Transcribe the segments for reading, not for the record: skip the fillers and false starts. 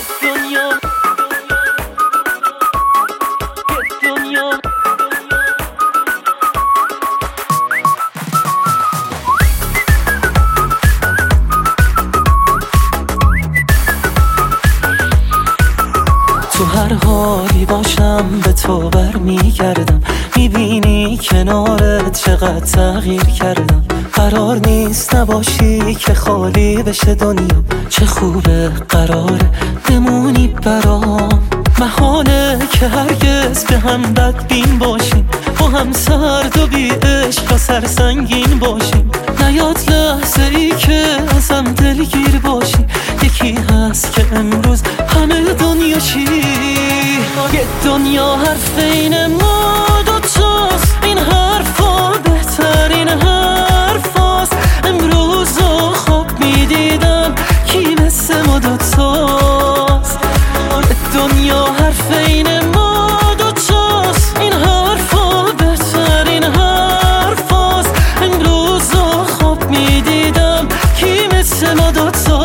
تو هر حالی باشم به تو برمیگردم، میبینی کنارت چقدر تغییر کردم. قرار نیست نباشی که خالی بشه دنیا، چه خوبه قراره بمونی برام. محاله که هرگز به هم بدبین باشیم، با هم سرد و بی عشق و سرسنگین باشیم. نیاد لحظه ای که ازم دلگیر باشی، یکی هست که امروز همه دنیا چی؟ یه دنیا حرف این ما دوتاست، این حرفا بهترین حرفاست. امروز رو خواب میدیدم کی مثل ما دوتاست. دنیا حرف این ما دوتاست، این حرفا بهترین حرفاست. امروز رو خواب میدیدم کی مثل ما دوتاست.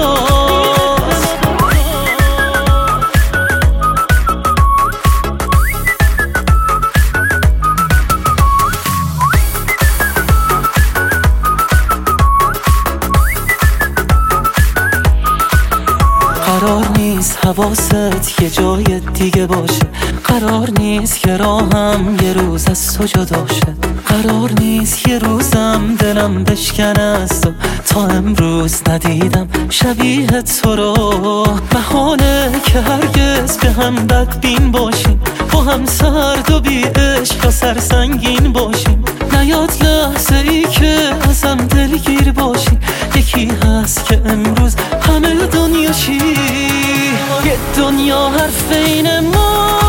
قرار نیست حواست یه جای دیگه باشه، قرار نیست که راهم یه روز از تو جدا شه. قرار نیست یه روزم دلم بشکنه از تو، تا امروز ندیدم شبیه تو رو. محاله که هرگز به هم بدبین باشیم، با هم سرد و بی عشق و سرسنگین باشیم. نیاد لحظه ای که ازم دلگیر باشی، یکی هست که امروز همه دنیا چی؟ یه دنیا حرف این ما